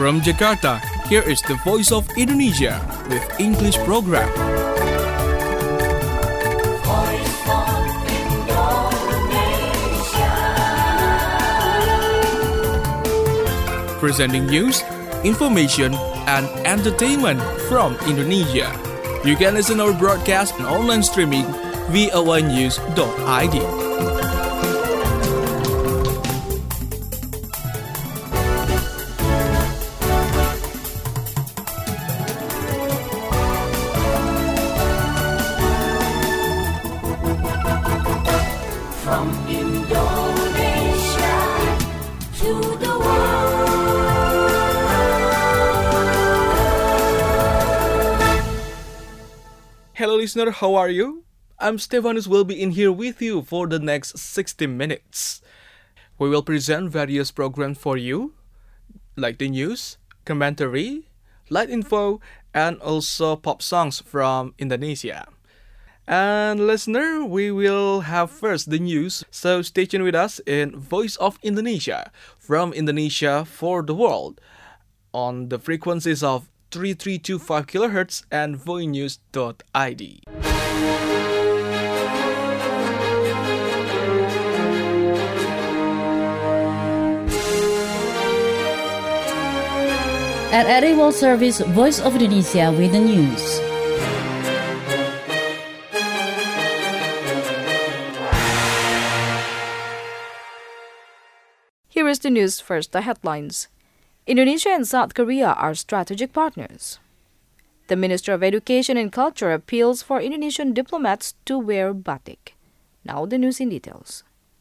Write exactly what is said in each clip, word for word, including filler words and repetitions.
From Jakarta, here is the Voice of Indonesia with English program. Voice of Indonesia. Presenting news, information, and entertainment from Indonesia. You can listen our broadcast and online streaming v o a news dot i d. From Indonesia to the world. Hello listener, how are you? I'm Stefanus will be in here with you for the next sixty minutes. We will present various programs for you, like the news, commentary, light info, and also pop songs from Indonesia. And listener, we will have first the news, so stay tuned with us in Voice of Indonesia, from Indonesia for the world, on the frequencies of thirty-three twenty-five kilohertz and voinews dot i d. At R A World Service, Voice of Indonesia with the news. Here is the news first, the headlines. Indonesia and South Korea are strategic partners. The Minister of Education and Culture appeals for Indonesian diplomats to wear batik. Now the news in details.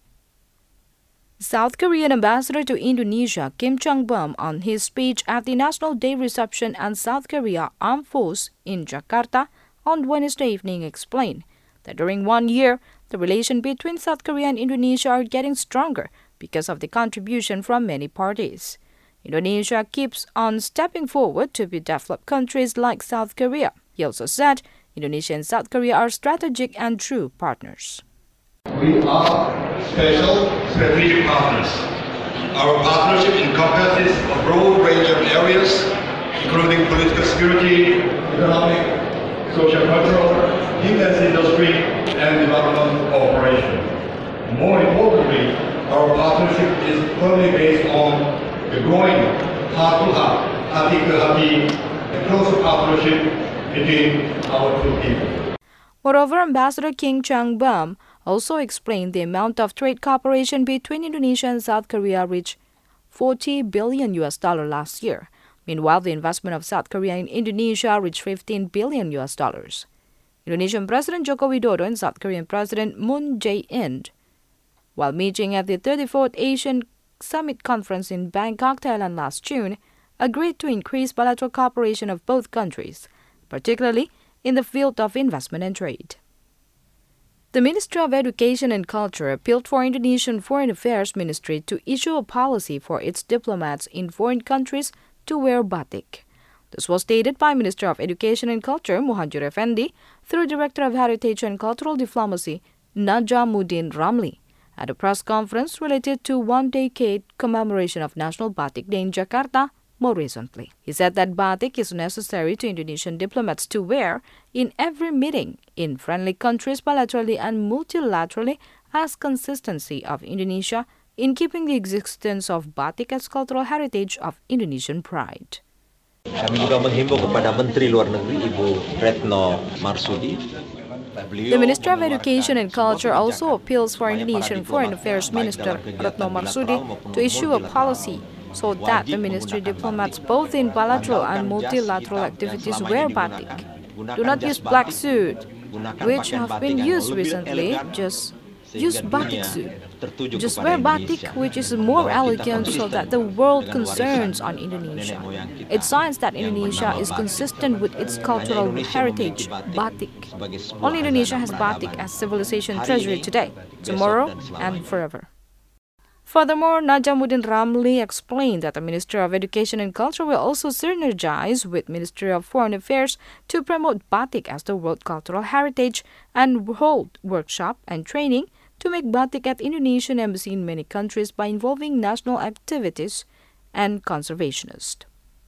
South Korean Ambassador to Indonesia Kim Chang-bum, on his speech at the National Day reception and South Korea Armed Force in Jakarta on Wednesday evening, explained that during one year, the relation between South Korea and Indonesia are getting stronger because of the contribution from many parties. Indonesia keeps on stepping forward to be developed countries like South Korea. He also said Indonesia and South Korea are strategic and true partners. We are special strategic partners. Our partnership encompasses a broad range of areas, including political security, economic, social cultural, defense industry, and development cooperation. More importantly, our partnership is firmly based on the growing heart-to-heart, hati-ke-hati, and closer partnership between our two people. Moreover, Ambassador Kim Chang-bum also explained the amount of trade cooperation between Indonesia and South Korea reached forty billion U S dollar last year. Meanwhile, the investment of South Korea in Indonesia reached fifteen billion U S dollars. Indonesian President Joko Widodo and South Korean President Moon Jae-in, while meeting at the thirty-fourth Asian Summit Conference in Bangkok, Thailand last June, agreed to increase bilateral cooperation of both countries, particularly in the field of investment and trade. The Ministry of Education and Culture appealed for Indonesian Foreign Affairs Ministry to issue a policy for its diplomats in foreign countries to wear batik. This was stated by Minister of Education and Culture Muhajir Effendi through Director of Heritage and Cultural Diplomacy Najamuddin Ramli at a press conference related to one decade commemoration of National Batik Day in Jakarta more recently. He said that batik is necessary to Indonesian diplomats to wear in every meeting in friendly countries bilaterally and multilaterally as consistency of Indonesia in keeping the existence of batik as cultural heritage of Indonesian pride. Kami juga menghimbau kepada Menteri Luar Negeri Ibu Retno Marsudi. The Minister of Education and Culture also appeals for Indonesian Foreign Affairs Minister Retno Marsudi to issue a policy so that the ministry diplomats both in bilateral and multilateral activities wear batik. Do not use black suit, which have been used recently. Just use batik suit. Just wear batik, which is more elegant, so that the world concerns on Indonesia. It signs that Indonesia is consistent with its cultural heritage, batik. Only Indonesia has batik as civilization treasury today, tomorrow, and forever. Furthermore, Najamuddin Ramli explained that the Ministry of Education and Culture will also synergize with Ministry of Foreign Affairs to promote batik as the world cultural heritage and hold workshop and training to make batik at Indonesian Embassy in many countries by involving national activities and conservationists.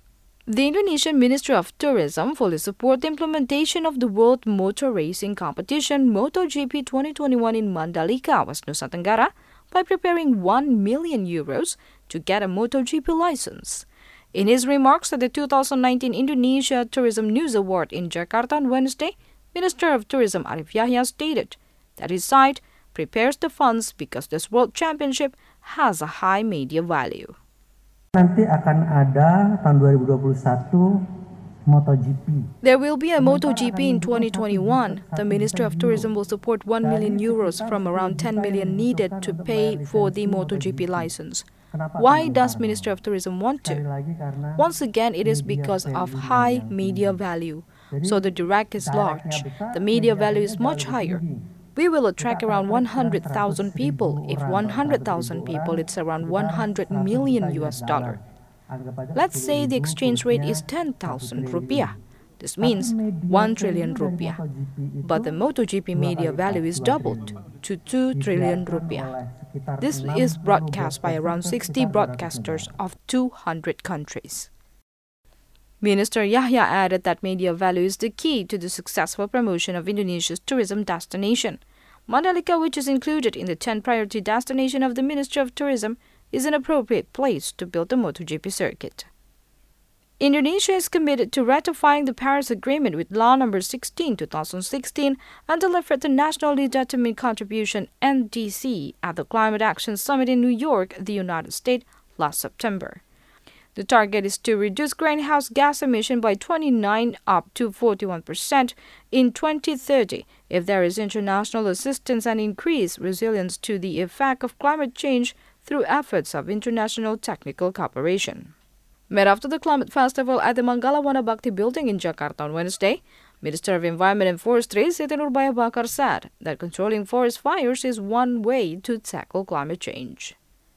The Indonesian Ministry of Tourism fully supports the implementation of the World Motor Racing Competition MotoGP twenty twenty-one in Mandalika, West Nusa Tenggara, by preparing one million euros to get a MotoGP license. In his remarks at the two thousand nineteen Indonesia Tourism News Award in Jakarta on Wednesday, Minister of Tourism Arif Yahya stated that his side prepares the funds because this World Championship has a high media value. Nanti akan ada tahun dua ribu dua puluh satu MotoGP. There will be a MotoGP in twenty twenty-one. The Ministry of Tourism will support one million euros from around ten million needed to pay for the MotoGP license. Why does Ministry of Tourism want to? Once again, it is because of high media value. So the direct is large. The media value is much higher. We will attract around one hundred thousand people. If one hundred thousand people, it's around one hundred million U S dollar. Let's say the exchange rate is ten thousand rupiah. This means one trillion rupiah. But the MotoGP media value is doubled to two trillion rupiah. This is broadcast by around sixty broadcasters of two hundred countries. Minister Yahya added that media value is the key to the successful promotion of Indonesia's tourism destination. Mandalika, which is included in the ten priority destination of the Ministry of Tourism, is an appropriate place to build the MotoGP circuit. Indonesia is committed to ratifying the Paris Agreement with Law Number sixteen twenty sixteen and delivered the Nationally Determined Contribution N D C at the Climate Action Summit in New York, the United States, last September. The target is to reduce greenhouse gas emission by twenty-nine up to forty-one percent in twenty thirty if there is international assistance and increase resilience to the effect of climate change through efforts of international technical cooperation. Met after the Climate Festival at the Manggala Wanabakti building in Jakarta on Wednesday, Minister of Environment and Forestry Siti Nurbaya Bakar said that controlling forest fires is one way to tackle climate change.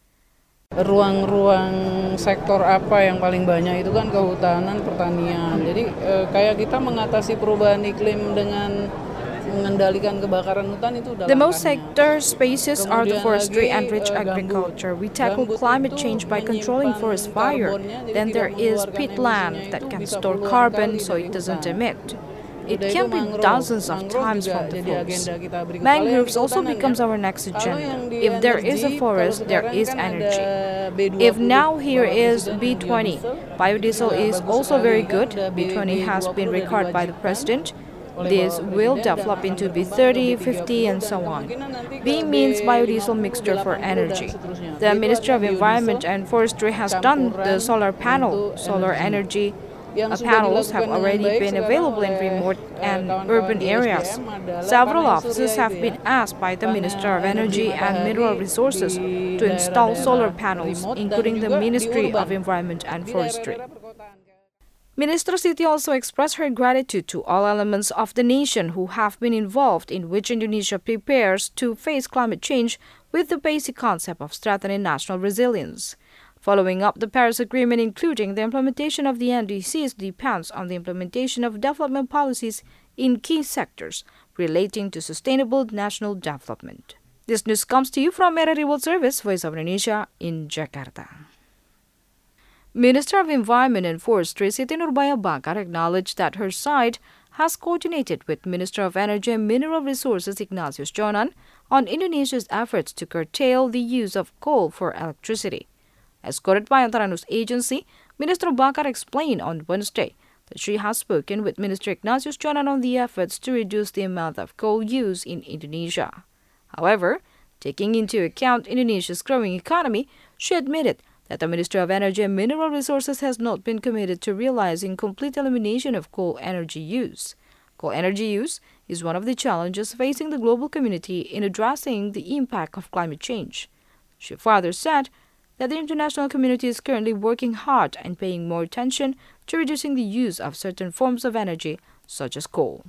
Ruang-ruang sektor apa yang paling banyak itu kan kehutanan, pertanian. Jadi eh, kayak kita mengatasi perubahan iklim dengan mengendalikan kebakaran hutan itu dalam. The most sector spaces are the forestry and rich agriculture. We tackle climate change by controlling forest fire. Then there is peatland that can store carbon so it doesn't emit. It can be dozens of times from the forest. Mangroves also becomes our next agenda. If there is a forest, there is energy. If now here is B twenty, biodiesel is also very good. B twenty has been recorded by the President. This will develop into B thirty, fifty, and so on. B means biodiesel mixture for energy. The Ministry of Environment and Forestry has done the solar panel, solar energy. Uh, panels have already been available in remote and urban areas. Several offices have been asked by the Minister of Energy and Mineral Resources to install solar panels, including the Ministry of Environment and Forestry. Minister Siti also expressed her gratitude to all elements of the nation who have been involved in which Indonesia prepares to face climate change with the basic concept of strengthening national resilience. Following up the Paris Agreement, including the implementation of the N D Cs, depends on the implementation of development policies in key sectors relating to sustainable national development. This news comes to you from R R I World Service, Voice of Indonesia in Jakarta. Minister of Environment and Forestry Siti Nurbaya Bakar acknowledged that her side has coordinated with Minister of Energy and Mineral Resources Ignatius Jonan on Indonesia's efforts to curtail the use of coal for electricity. As quoted by Antara News Agency, Minister Bakar explained on Wednesday that she has spoken with Minister Ignatius Jonan on the efforts to reduce the amount of coal use in Indonesia. However, taking into account Indonesia's growing economy, she admitted that the Ministry of Energy and Mineral Resources has not been committed to realizing complete elimination of coal energy use. Coal energy use is one of the challenges facing the global community in addressing the impact of climate change. She further said that the international community is currently working hard and paying more attention to reducing the use of certain forms of energy, such as coal.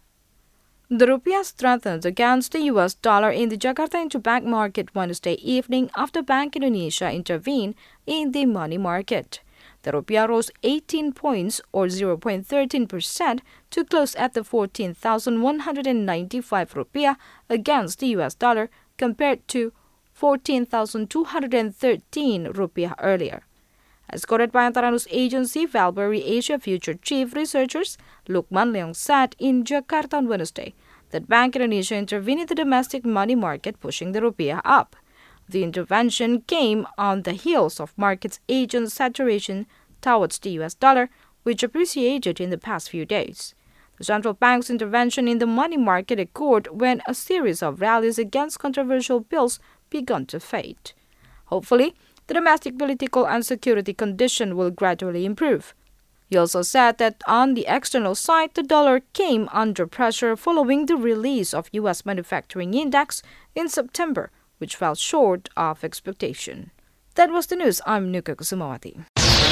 The rupiah strengthened against the U S dollar in the Jakarta interbank market Wednesday evening after Bank Indonesia intervened in the money market. The rupiah rose eighteen points or zero point one three percent to close at the fourteen thousand one hundred ninety-five rupiah against the U S dollar compared to fourteen thousand two hundred thirteen rupiah earlier. As quoted by antara news agency Valbury Asia Future Chief Researchers Lukman Leong said in Jakarta on Wednesday that Bank Indonesia intervened in the domestic money market, pushing the rupiah up. The intervention came on the heels of markets' agent saturation towards the U S dollar, which appreciated in the past few days. The central bank's intervention in the money market occurred when a series of rallies against controversial bills began to fade. Hopefully, the domestic political and security condition will gradually improve. He also said that on the external side, the dollar came under pressure following the release of U S manufacturing index in September, which fell short of expectation. That was the news. I'm Nuka Kusumawati.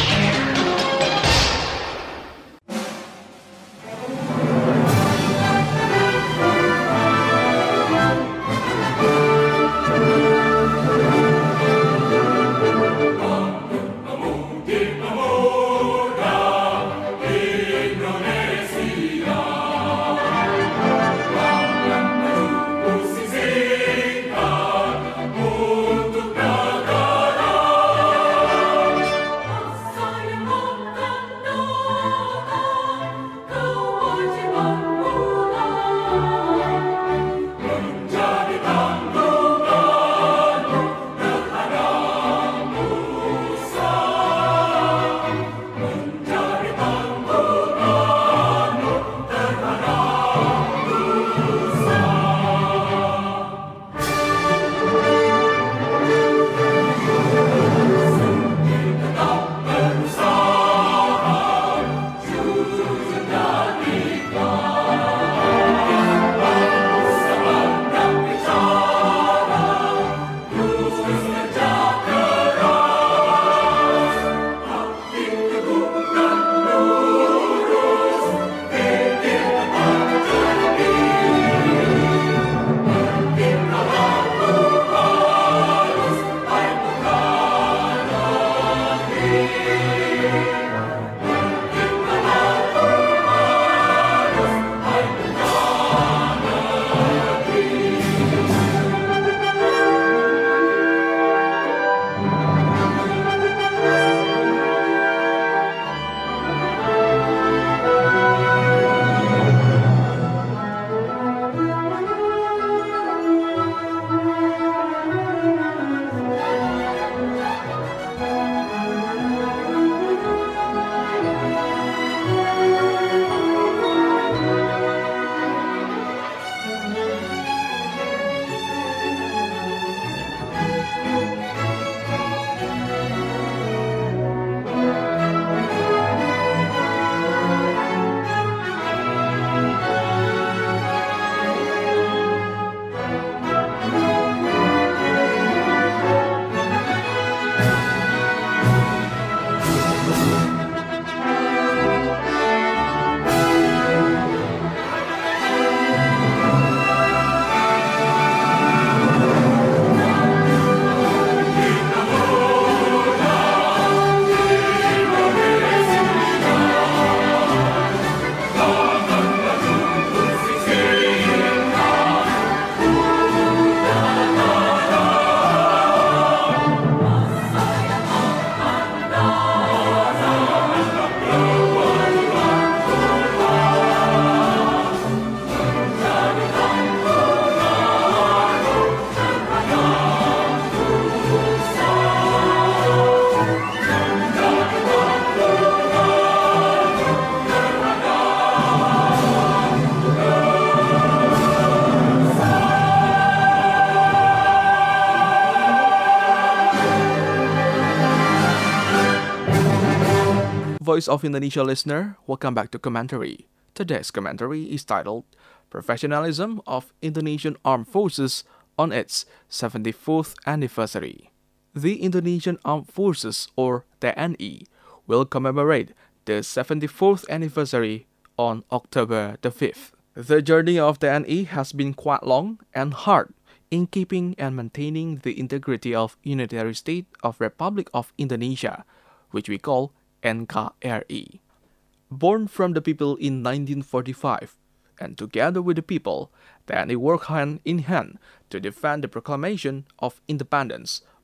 Voice of Indonesia listener, welcome back to Commentary. Today's commentary is titled Professionalism of Indonesian Armed Forces on its seventy-fourth anniversary. The Indonesian Armed Forces, or T N I, will commemorate the seventy-fourth anniversary on October the fifth. The journey of T N I has been quite long and hard in keeping and maintaining the integrity of Unitary State of Republic of Indonesia, which we call N K R I. Born from the people in nineteen forty-five, and together with the people, T N I worked hand in hand to defend the proclamation of independence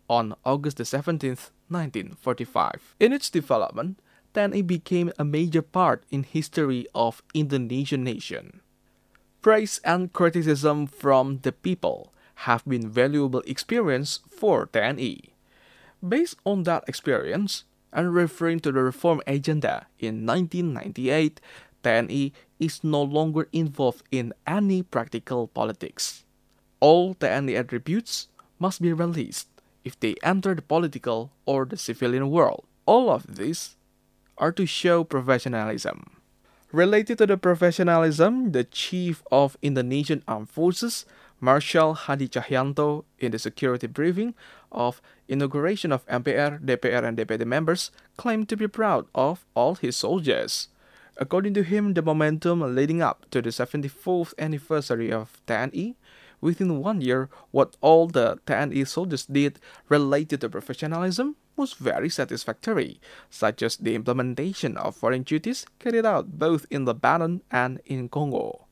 on August the seventeenth, nineteen forty-five. In its development, T N I became a major part in history of Indonesian nation. Praise and criticism from the people have been valuable experience for T N I. Based on that experience, and referring to the reform agenda in nineteen ninety-eight, T N I is no longer involved in any practical politics. All T N I attributes must be released if they enter the political or the civilian world. All of these are to show professionalism. Related to the professionalism, the Chief of Indonesian Armed Forces, Marshal Hadi Cahyanto, in the security briefing of inauguration of M P R, D P R, and D P D members, claimed to be proud of all his soldiers. According to him, the momentum leading up to the seventy-fourth anniversary of T N I, within one year, what all the T N I soldiers did related to professionalism was very satisfactory, such as the implementation of foreign duties carried out both in Lebanon and in Congo.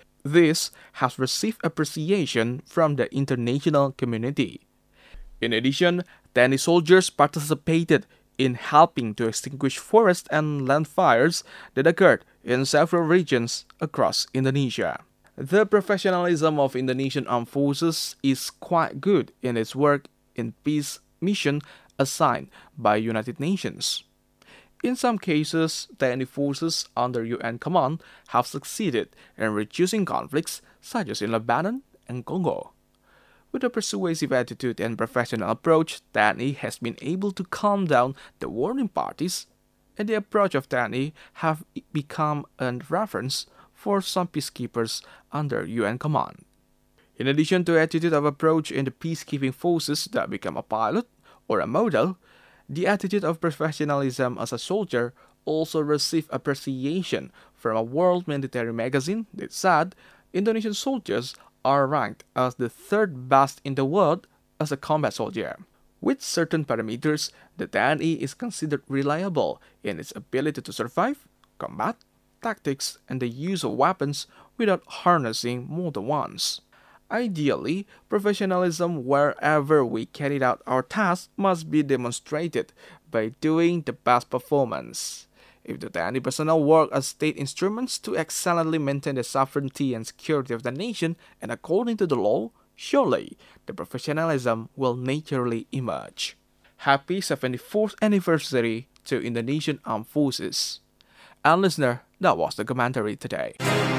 This has received appreciation from the international community. In addition, T N I soldiers participated in helping to extinguish forest and land fires that occurred in several regions across Indonesia. The professionalism of Indonesian Armed Forces is quite good in its work in peace mission assigned by United Nations. In some cases, T N I forces under U N command have succeeded in reducing conflicts such as in Lebanon and Congo. With a persuasive attitude and professional approach, T N I has been able to calm down the warring parties, and the approach of T N I have become a reference for some peacekeepers under U N command. In addition to attitude of approach in the peacekeeping forces that become a pilot or a model, the attitude of professionalism as a soldier also received appreciation from a world military magazine that said Indonesian soldiers are ranked as the third best in the world as a combat soldier. With certain parameters, the T N I is considered reliable in its ability to survive, combat, tactics, and the use of weapons without harnessing more than once. Ideally, professionalism wherever we carry out our tasks must be demonstrated by doing the best performance. If the T N I personnel work as state instruments to excellently maintain the sovereignty and security of the nation and according to the law, surely the professionalism will naturally emerge. Happy seventy-fourth anniversary to Indonesian Armed Forces. And listener, that was the commentary today.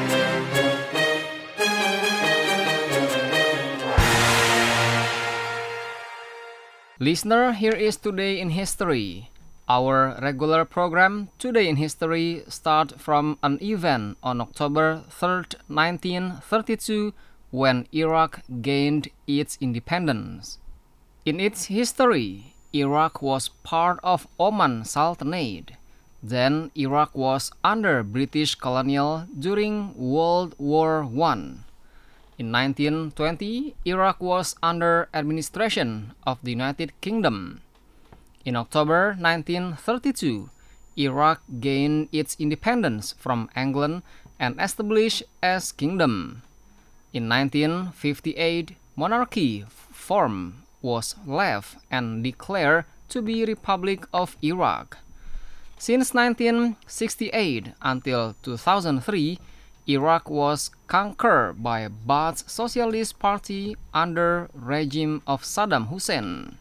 Listener, here is Today in History. Our regular program, Today in History, starts from an event on October third, nineteen thirty-two, when Iraq gained its independence. In its history, Iraq was part of Oman Sultanate. Then Iraq was under British colonial during World War One. In nineteen twenty, Iraq was under administration of the United Kingdom. In October nineteen thirty-two, Iraq gained its independence from England and established as kingdom. In nineteen fifty-eight, monarchy form was left and declared to be Republic of Iraq. Since nineteen sixty-eight until two thousand three, Iraq was conquered by Baath's Socialist Party under regime of Saddam Hussein.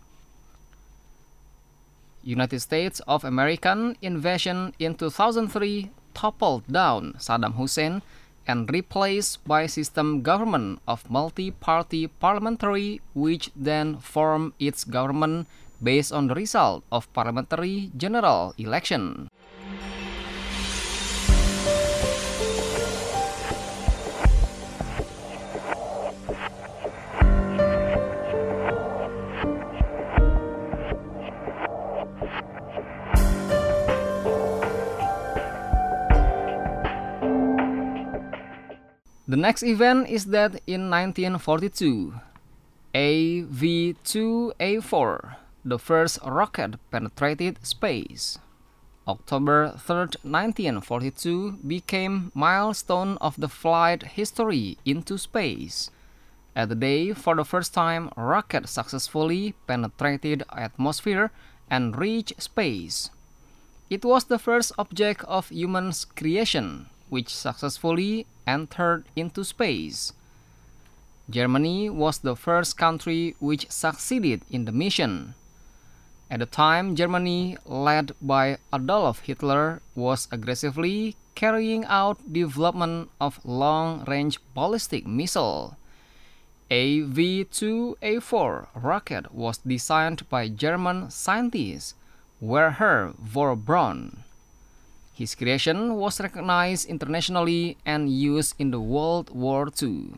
United States of American invasion in two thousand three toppled down Saddam Hussein and replaced by system government of multi-party parliamentary, which then formed its government based on the result of parliamentary general election. The next event is that in nineteen forty-two, A V two A four, the first rocket penetrated space. October third, nineteen forty-two became milestone of the flight history into space. At the day, for the first time, a rocket successfully penetrated atmosphere and reached space. It was the first object of human's creation which successfully entered into space. Germany was the first country which succeeded in the mission. At the time, Germany, led by Adolf Hitler, was aggressively carrying out development of long-range ballistic missile. A V two A four rocket was designed by German scientist Werner von Braun. His creation was recognized internationally and used in the World War Two.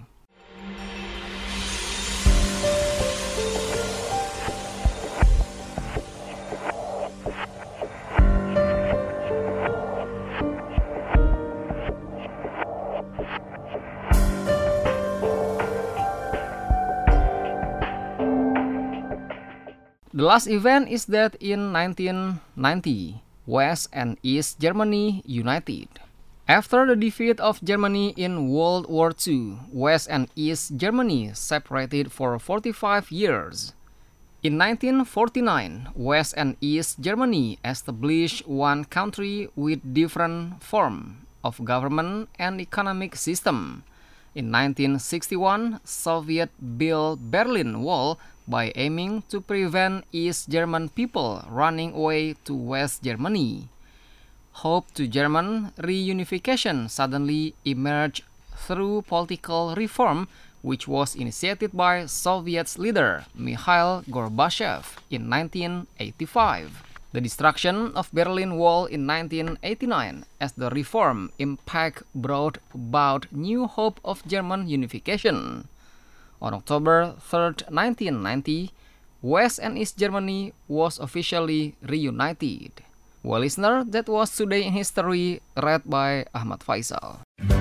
The last event is that in nineteen ninety, West and East Germany united. After the defeat of Germany in World War Two, West and East Germany separated for forty-five years. In nineteen forty-nine, West and East Germany established one country with different form of government and economic system. In nineteen sixty-one, Soviet built Berlin Wall by aiming to prevent East German people running away to West Germany. Hope to German reunification suddenly emerged through political reform, which was initiated by Soviet leader Mikhail Gorbachev in nineteen eighty-five. The destruction of Berlin Wall in nineteen eighty-nine as the reform impact brought about new hope of German unification. On October third, nineteen ninety, West and East Germany was officially reunited. Well, listener, that was Today in History, read by Ahmad Faisal.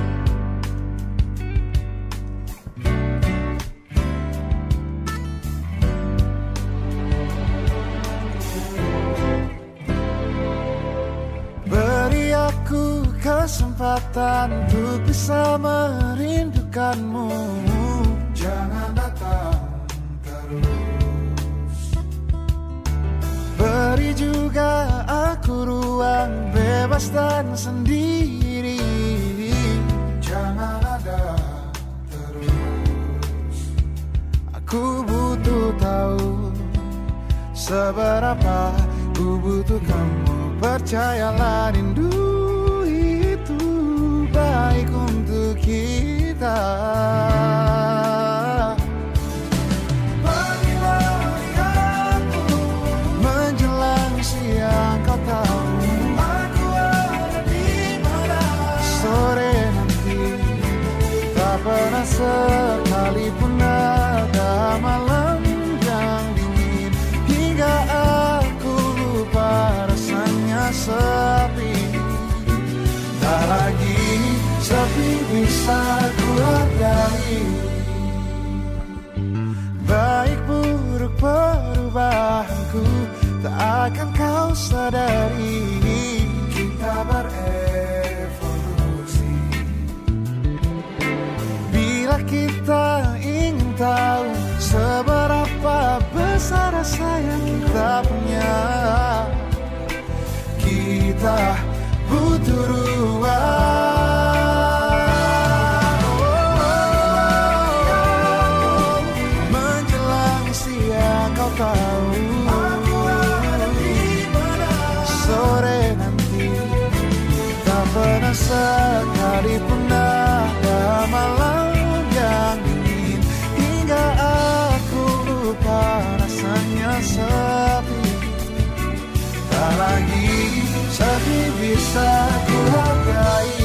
Beri aku kesempatan untuk bisa merindukanmu. Jangan datang terus. Beri juga aku ruang bebas dan sendiri. Jangan ada terus. Aku butuh tahu seberapa ku butuh kamu. Percayalah rindu itu baik untuk kita. Pernah sekalipun ada malam yang dingin hingga aku lupa rasanya sepi. Tak lagi sepi bisa ku hargai. Baik buruk perubahanku tak akan kau sadari. Kita berevolusi. Bila kita ingin tahu seberapa besar rasa yang kita punya, kita butuh ruang. Oh, menjelang siang kau tahu aku ada di mana. Sore nanti tak pernah sekalipun ada malam yang dingin hingga aku lupa rasanya sepi. Tak lagi sepi bisa ku hargai.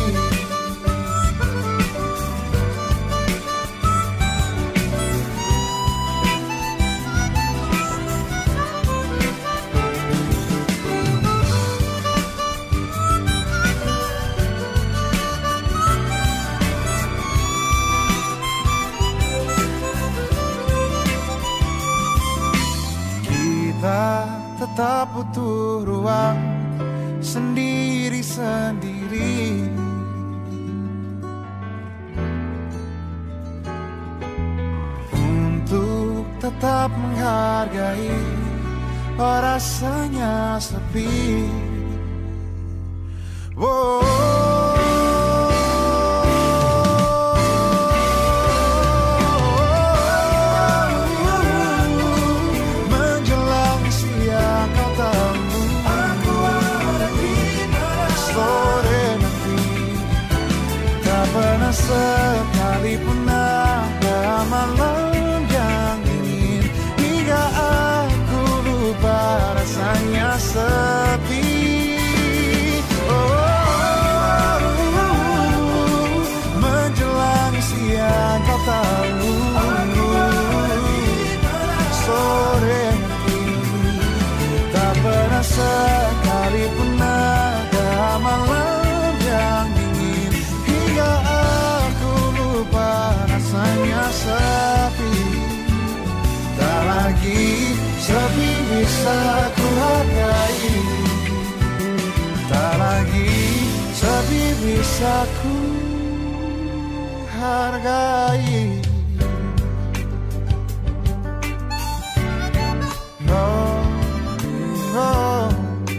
Kita tetap butuh ruang sendiri-sendiri. tetap menghargai, oh rasanya sepi. Oh, menjelang siang kau tahu aku ada di mana. Sore nanti tak pernah sekalipun ada malam yang dingin hingga aku lupa rasanya sepi. Oh, menjelang siang kau tahu sore nanti tak pernah sekalipun ada malam yang dingin hingga aku lupa rasanya sepi. Tak lagi sepi bisa ku hargai, tak lagi sepi bisa ku hargai. Oh, oh.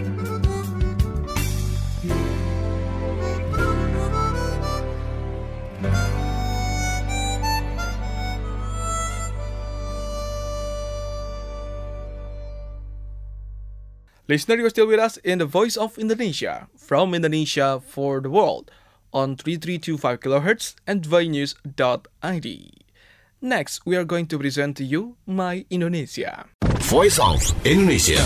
Listener, you're still with us in the Voice of Indonesia, from Indonesia for the world, on three three two five kilohertz and dvainews dot I D. Next, we are going to present to you My Indonesia. Voice of Indonesia.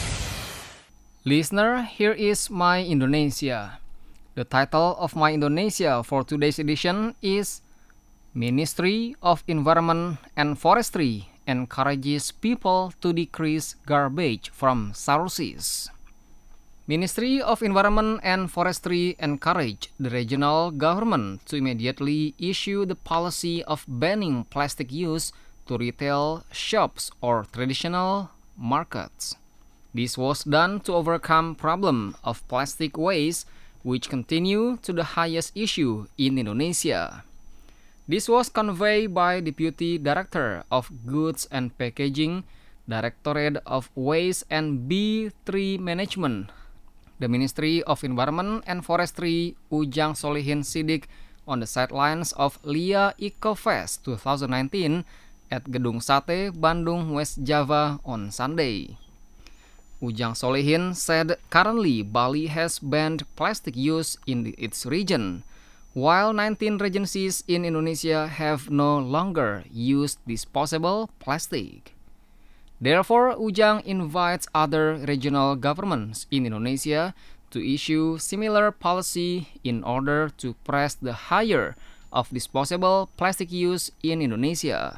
Listener, here is My Indonesia. The title of My Indonesia for today's edition is Ministry of Environment and Forestry encourages people to decrease garbage from sources. Ministry of Environment and Forestry encouraged the regional government to immediately issue the policy of banning plastic use to retail shops or traditional markets. This was done to overcome problem of plastic waste, which continue to the highest issue in Indonesia. This was conveyed by Deputy Director of Goods and Packaging, Directorate of Waste and B three Management, the Ministry of Environment and Forestry, Ujang Solihin Sidik, on the sidelines of Lia Ecofest twenty nineteen at Gedung Sate, Bandung, West Java on Sunday. Ujang Solihin said currently Bali has banned plastic use in its region, while nineteen regencies in Indonesia have no longer used disposable plastic. Therefore, Ujang invites other regional governments in Indonesia to issue similar policy in order to press the higher of disposable plastic use in Indonesia.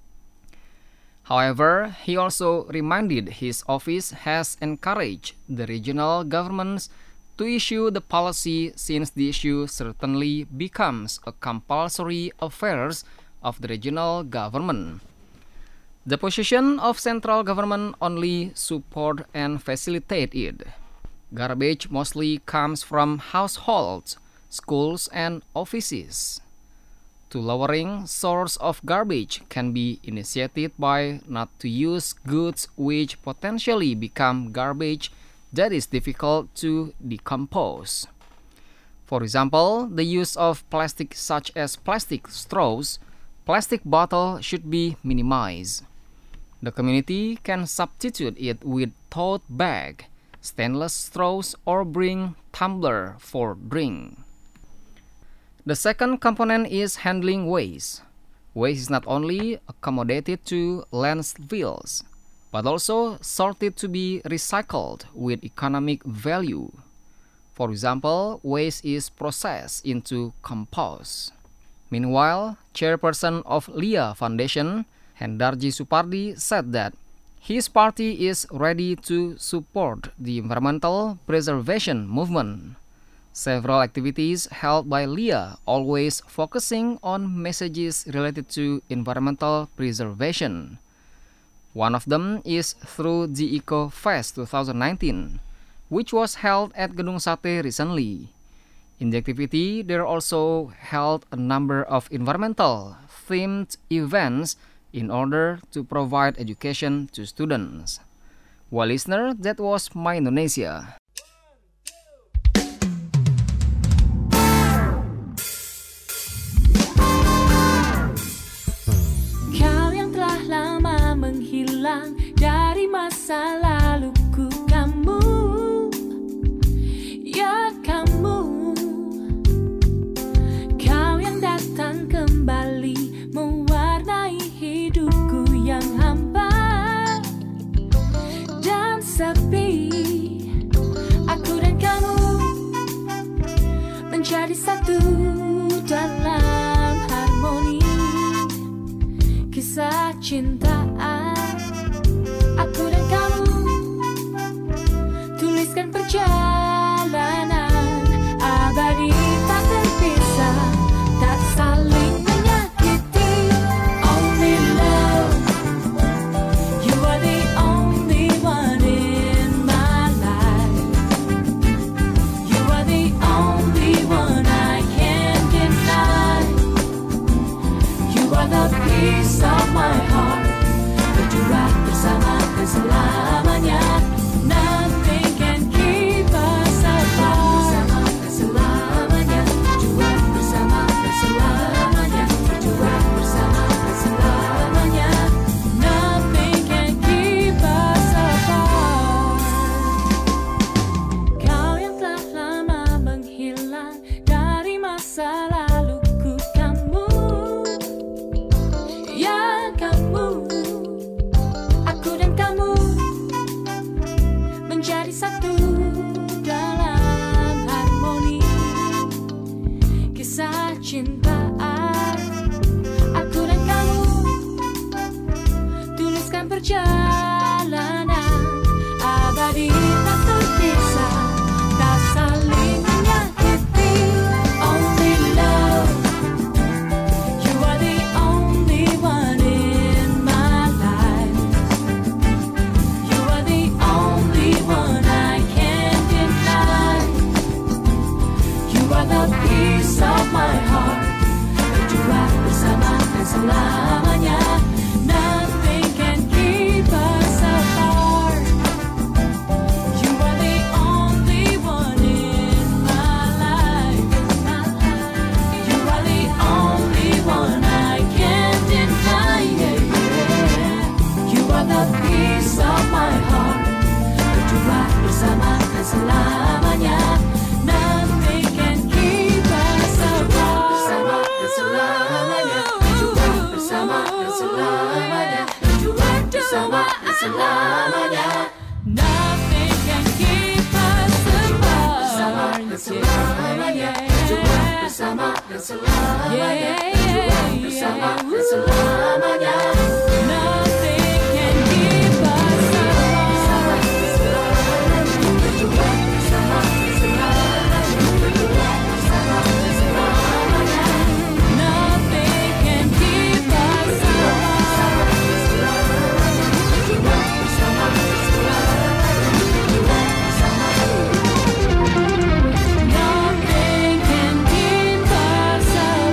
However, he also reminded his office has encouraged the regional governments to issue the policy since the issue certainly becomes a compulsory affair of the regional government. The position of central government only support and facilitate it. Garbage mostly comes from households, schools, and offices. To lowering source of garbage can be initiated by not to use goods which potentially become garbage that is difficult to decompose. For example, the use of plastic such as plastic straws, plastic bottle should be minimized. The community can substitute it with tote bag, stainless straws, or bring tumbler for drink. The second component is handling waste. Waste is not only accommodated to landfills, but also sorted to be recycled with economic value. For example, waste is processed into compost. Meanwhile, chairperson of Lia Foundation, Hendarji Supardi, said that his party is ready to support the environmental preservation movement. Several activities held by Lia always focusing on messages related to environmental preservation. One of them is through the Eco Fest twenty nineteen, which was held at Gedung Sate recently. In the activity, there also held a number of environmental themed events in order to provide education to students. Well, listener, that was My Indonesia. Kau yang telah lama menghilang dari masa laluku, kamu, ya kamu. Kau yang datang kembali mewarnai hidupku yang hampa dan sepi. Aku dan kamu menjadi satu dalam harmoni kisah cintaan. Aku dan kamu tuliskan perjalanan abadi tak terpisah, tak saling menyakiti. Only love, you are the only one in my life. You are the only one I can't deny. You are the peace of my heart, berdua bersama selamanya. Nothing can keep us apart. Selamanya, berdua bersama selamanya, berdua bersama selamanya. Nothing can keep us apart. Kau yang telah lama menghilang dari masa laluku, kamu, ya kamu. Aku dan kamu menjadi satu dalam harmoni kisah cintaan. Aku dan kamu tuliskan perjalanan abadi tak terpisah, tak saling menyakiti. Only love, you are the only one in my life. You are the only one I can't deny. You are the peace of my heart, berdua bersama selamanya. Nothing can keep us apart. You are the only one in my life. You are the only one I can't deny. You are the peace of my heart, berdua bersama selamanya. Nothing can keep us apart. Bersama selamanya, berdua bersama selamanya, berdua bersama selamanya. Nothing can keep us apart. Bersama selamanya, berdua bersama selamanya, berdua bersama selamanya. Nothing can keep us apart. Berdua bersama selamanya, berdua bersama selamanya. Nothing can keep us apart. Berdua bersama selamanya, berdua bersama. Nothing can keep us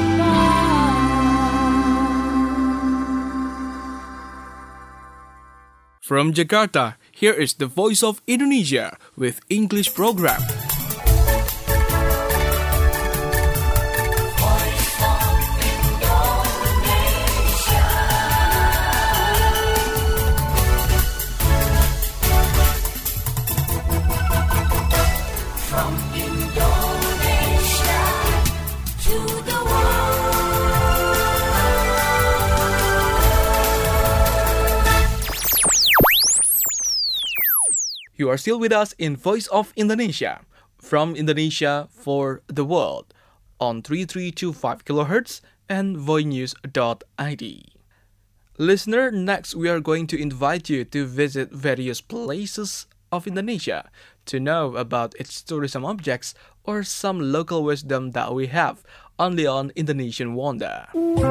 apart. From Jakarta, here is the Voice of Indonesia with English program. From Indonesia to the You are still with us in Voice of Indonesia, from Indonesia for the world, on three three two five kilohertz and voinews dot I D. Listener, next we are going to invite you to visit various places of Indonesia to know about its tourism objects or some local wisdom that we have only on Indonesian Wonder.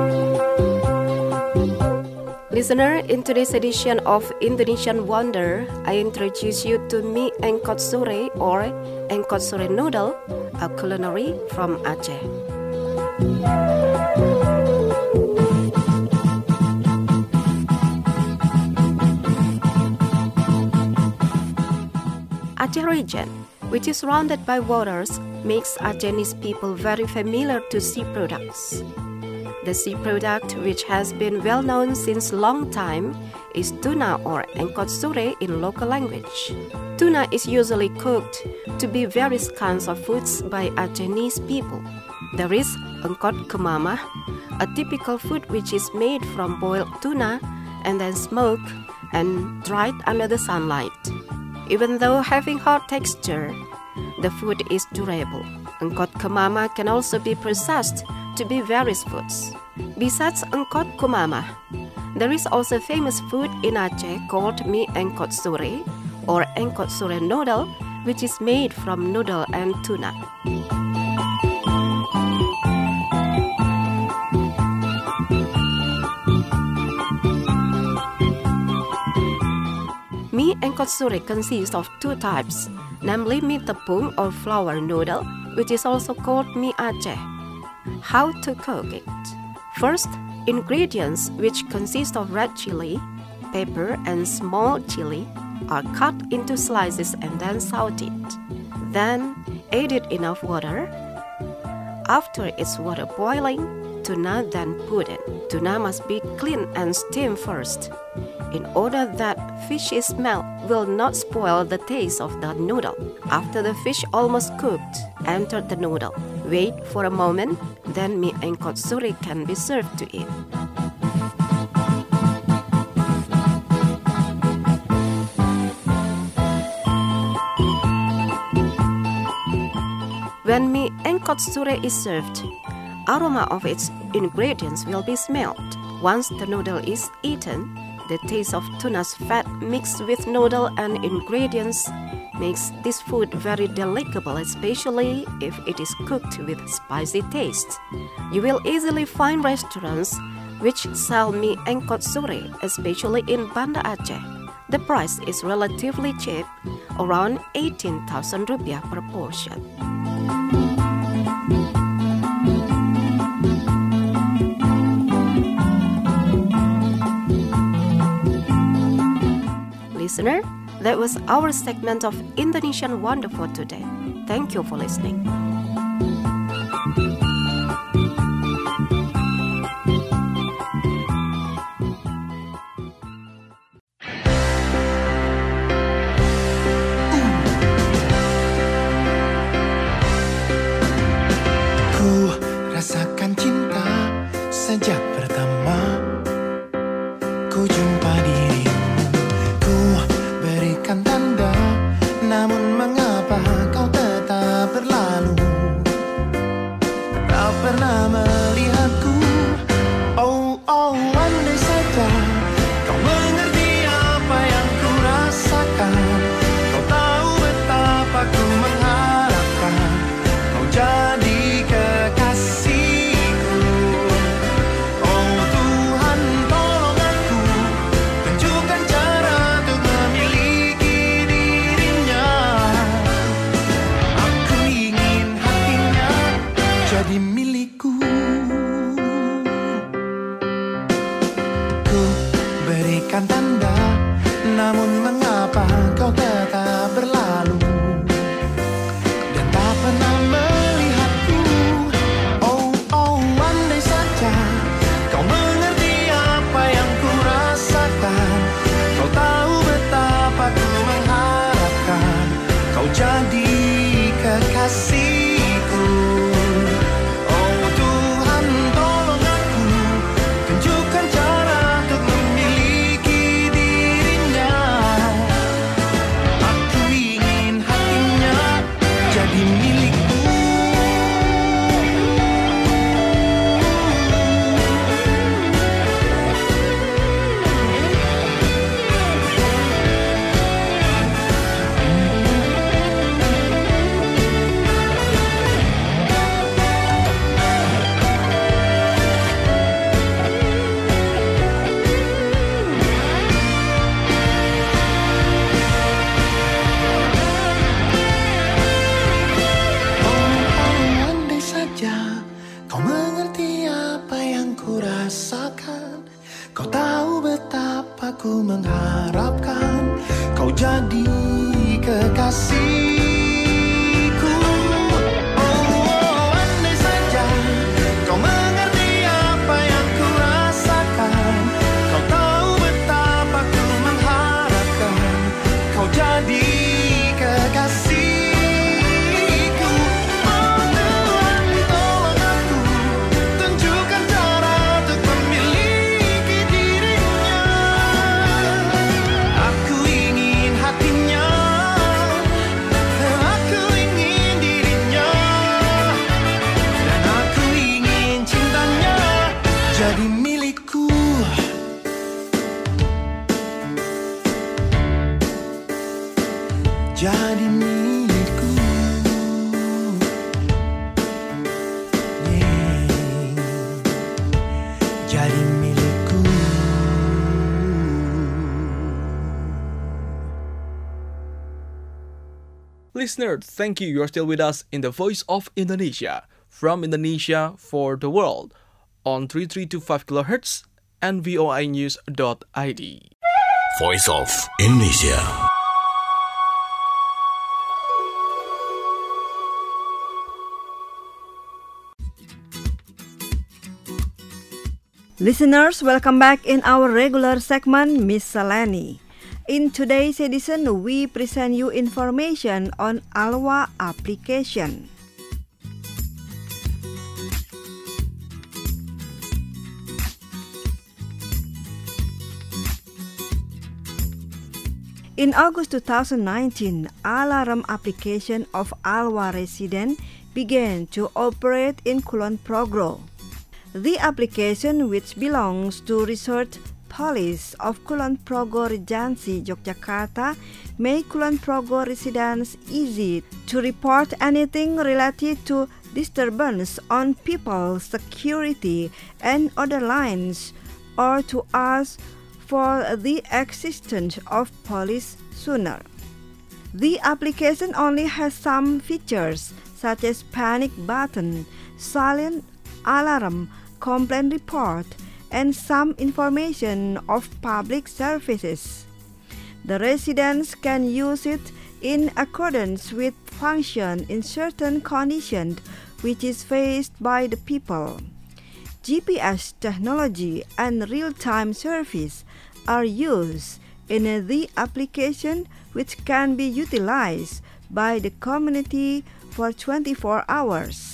Listener, in today's edition of Indonesian Wonder, I introduce you to mie engkot sure or engkot sure noodle, a culinary from Aceh. Aceh region, which is surrounded by waters, makes Acehese people very familiar to sea products. The sea product, which has been well known since long time, is tuna or engkot sore in local language. Tuna is usually cooked to be various kinds of foods by Acehese people. There is engkot kemamah, a typical food which is made from boiled tuna and then smoked and dried under the sunlight. Even though having hard texture, the food is durable. Engkot kemamah can also be processed to be various foods. Besides engkot kemamah, there is also famous food in Aceh called mie engkot sore or engkot sore noodle, which is made from noodle and tuna. Mie engkot sore consists of two types, namely mie tepung or flour noodle, which is also called mie Aceh. How to cook it? First, ingredients which consist of red chili, pepper, and small chili are cut into slices and then sauteed. Then, added enough water. After its water boiling, tuna then put in. Tuna must be cleaned and steamed first, in order that fish's smell will not spoil the taste of the noodle. After the fish almost cooked, enter the noodle. Wait for a moment, then mie engkot sore can be served to it. When mie engkot sore is served, aroma of its ingredients will be smelled. Once the noodle is eaten, the taste of tuna's fat mixed with noodle and ingredients makes this food very delectable, especially if it is cooked with spicy taste. You will easily find restaurants which sell mie engkot sore, especially in Banda Aceh. The price is relatively cheap, around eighteen thousand rupiah per portion. Listener, that was our segment of Indonesian Wonder for today. Thank you for listening. Ku rasakan cinta sejak pertama ku jumpa dirimu. Ku berikan tanda, namun mengapa kau tetap berlalu? Tak pernah melihatku. Oh, oh, andai saja kau mengerti apa yang ku rasakan. Kau tahu betapa ku mengharapkan kau jadi kekasihku. Oh Tuhan, tolong aku, tunjukkan cara untuk memiliki dirinya. Aku ingin hatinya jadi milikku. Ku berikan tanda, namun mengapa kau tetap berlalu dan tak pernah melihatku. Oh, oh, andai saja kau mengerti apa yang ku rasakan. Kau tahu betapa ku mengharapkan kau jadi kekasihku. Oh Tuhan, tolong aku, tunjukkan cara untuk memiliki dirinya. Aku ingin hatinya jadi milikku. Oh, andai saja kau mengerti apa yang ku rasakan. Kau tahu betapa ku mengharapkan kau jadi kekasihku. Oh, andai saja kau mengerti apa yang ku rasakan, kau tahu betapa ku mengharapkan kau jadi kekasihku. Oh Tuhan, tolong aku, tunjukkan cara untuk memiliki dirinya. Aku ingin hatinya, aku ingin dirinya, dan aku ingin cintanya jadi milikku. Jadi milikku. Yeah. Jadi milikku. Listener, thank you. You are still with us in the Voice of Indonesia, from Indonesia for the world, on three three two five kilohertz and v o i news dot i d. Voice of Indonesia. Listeners, welcome back in our regular segment Miscellany. In today's edition, we present you information on ALWA application. In August two thousand nineteen, alarm application of ALWA resident began to operate in Kulon Progro. The application, which belongs to Research Police of Kulon Progo Regency, Yogyakarta, make Kulon Progo residents easy to report anything related to disturbance on people's security and other lines, or to ask for the existence of police sooner. The application only has some features such as panic button, silent alarm, complaint report, and some information of public services. The residents can use it in accordance with function in certain conditions which is faced by the people. G P S technology and real-time service are used in the application, which can be utilized by the community for twenty-four hours.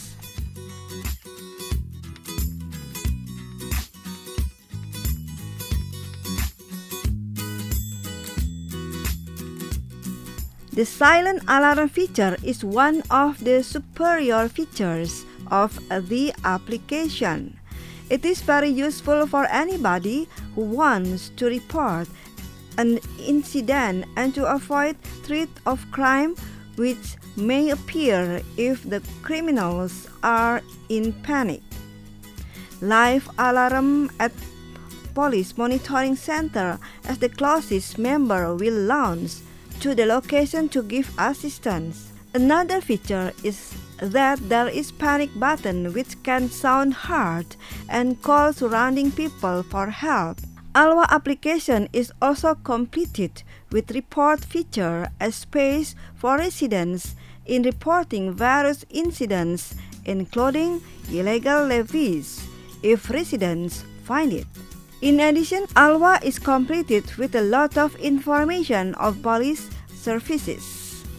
The silent alarm feature is one of the superior features of the application. It is very useful for anybody who wants to report an incident and to avoid threat of crime which may appear if the criminals are in panic. Live alarm at Police Monitoring Center as the closest member will launch to the location to give assistance. Another feature is that there is panic button which can sound hard and call surrounding people for help. ALWA application is also completed with report feature as space for residents in reporting various incidents, including illegal levies, if residents find it. In addition, ALWA is completed with a lot of information of police services.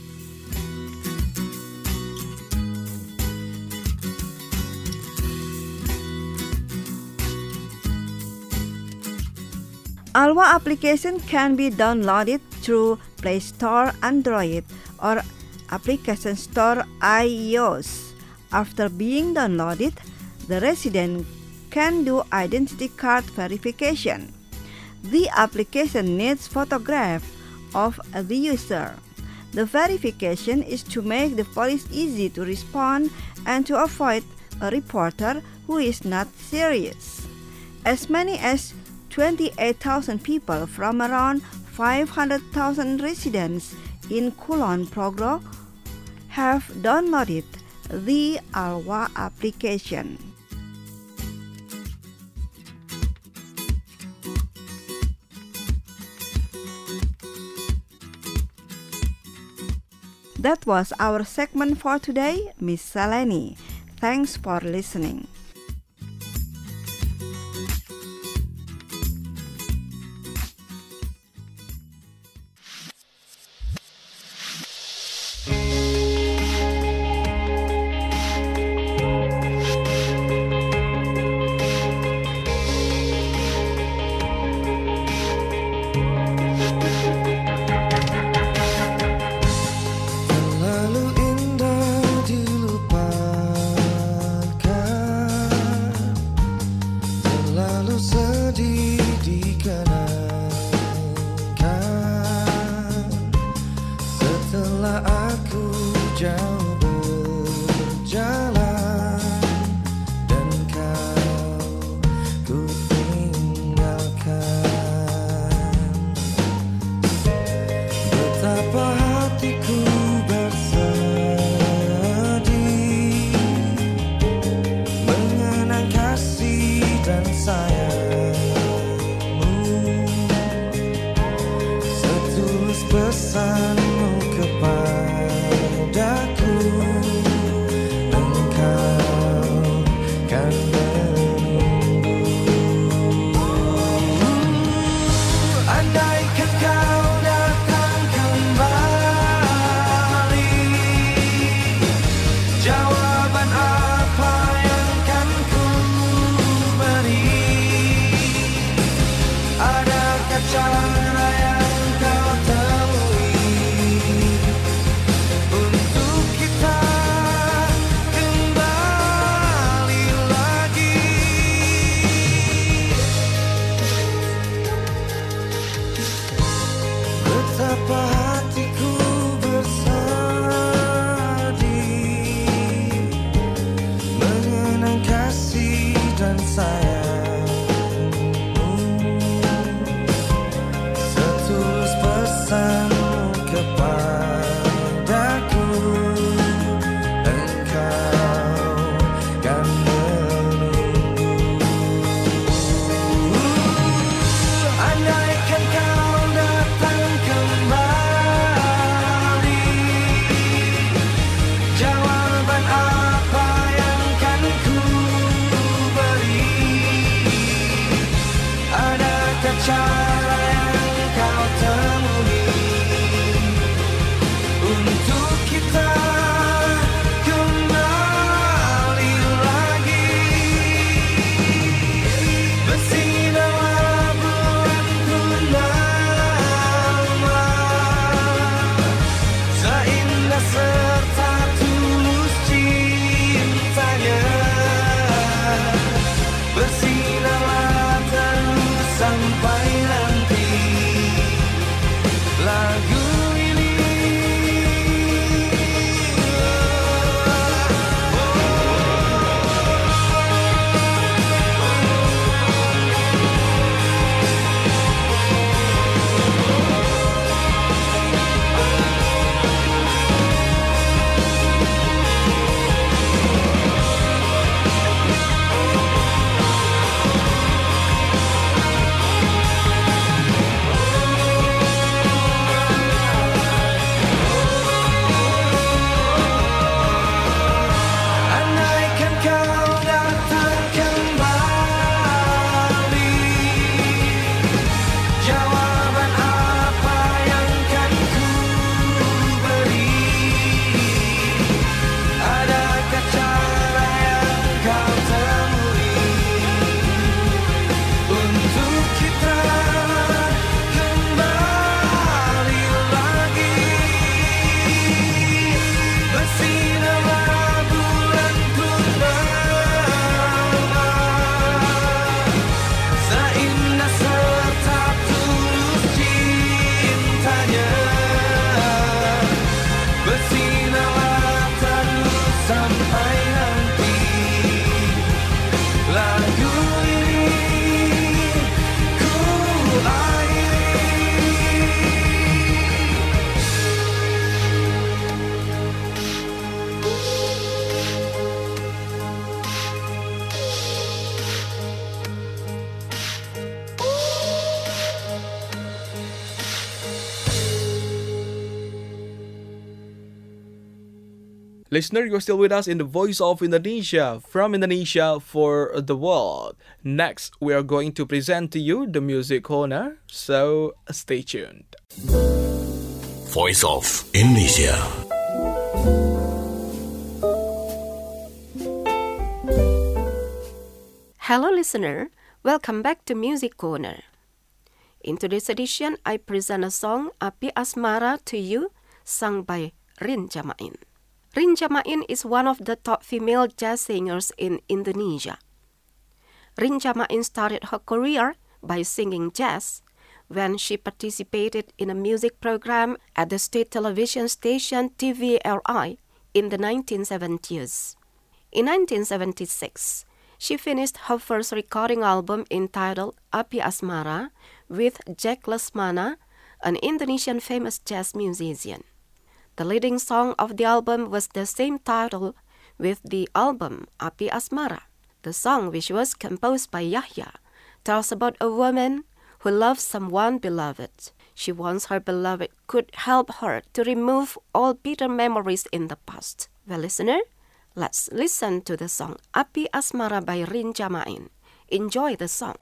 ALWA application can be downloaded through Play Store Android or Application Store iOS. After being downloaded, the resident can do identity card verification. The application needs photograph of the user. The verification is to make the police easy to respond and to avoid a reporter who is not serious. As many as twenty-eight thousand people from around five hundred thousand residents in Kulon Progro have downloaded the ALWA application. That was our segment for today, Miss Seleni. Thanks for listening. Cara yang kau temui untuk kita kembali lagi bersinarlah bulan purnama, seindah serta tulus cintanya, bersinarlah terus sampai nanti. Listener, you're still with us in the Voice of Indonesia, from Indonesia for the world. Next, we are going to present to you the music corner, so stay tuned. Voice of Indonesia. Hello listener, welcome back to Music Corner. In today's edition, I present a song Api Asmara to you, sung by Rin Jamain. Rin Jamain is one of the top female jazz singers in Indonesia. Rin Jamain started her career by singing jazz when she participated in a music program at the state television station T V R I in the nineteen seventies. In nineteen seventy-six, she finished her first recording album entitled Api Asmara with Jack Lesmana, an Indonesian famous jazz musician. The leading song of the album was the same title with the album Api Asmara. The song, which was composed by Yahya, tells about a woman who loves someone beloved. She wants her beloved could help her to remove all bitter memories in the past. Well, listener, let's listen to the song Api Asmara by Rin Jamain. Enjoy the song.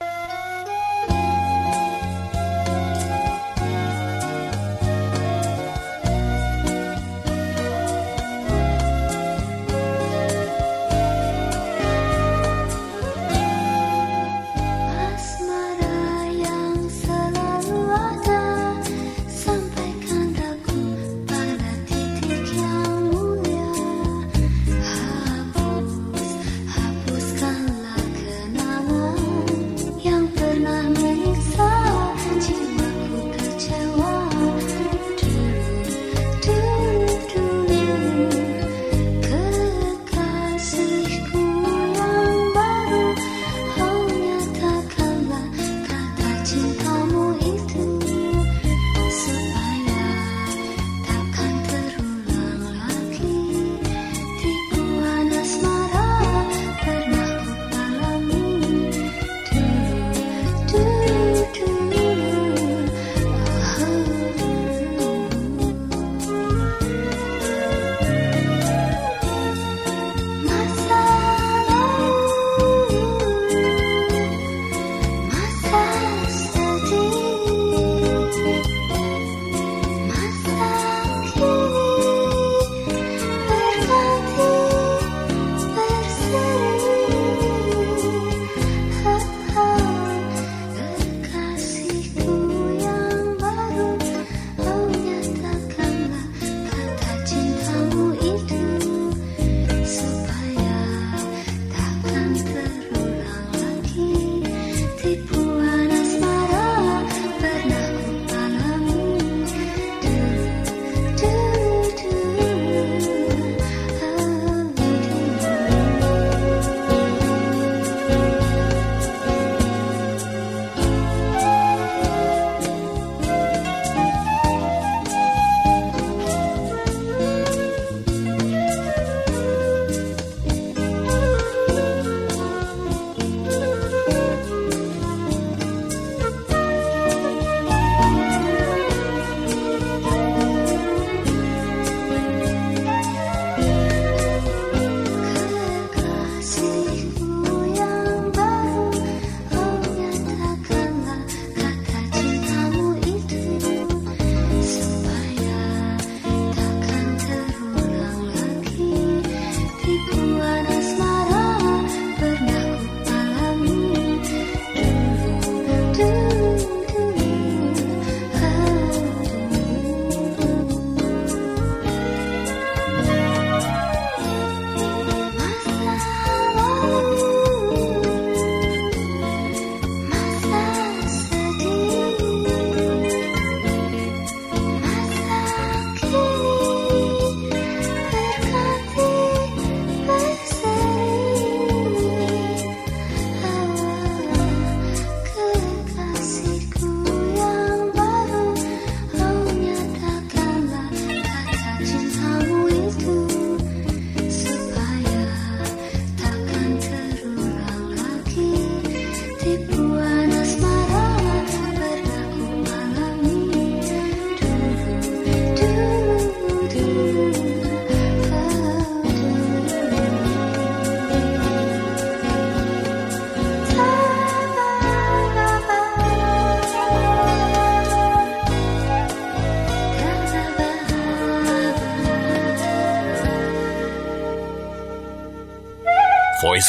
Yang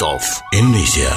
Voice of Indonesia.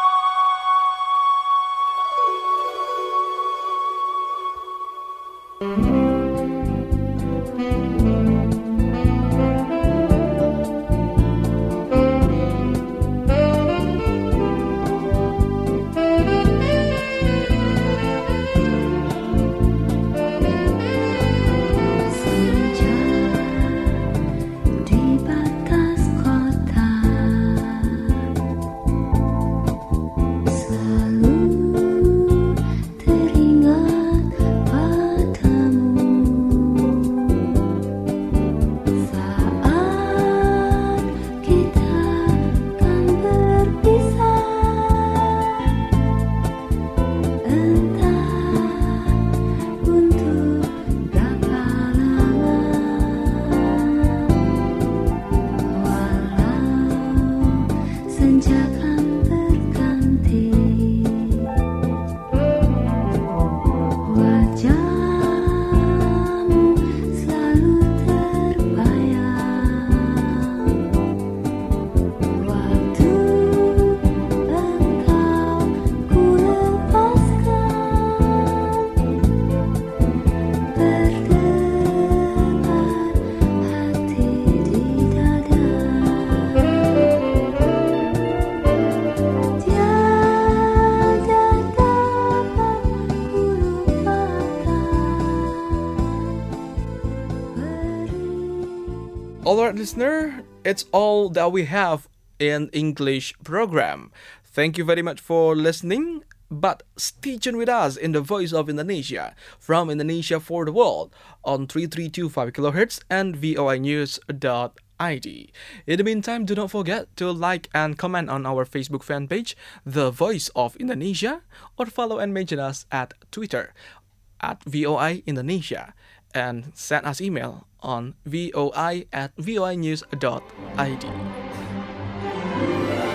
Alright, listener, it's all that we have in English program. Thank you very much for listening. But stay tuned with us in the Voice of Indonesia from Indonesia for the world on three three two five kilohertz and V O I news dot I D. In the meantime, do not forget to like and comment on our Facebook fan page, The Voice of Indonesia, or follow and mention us at Twitter at V O I Indonesia, and send us email on voi at voi news dot I D.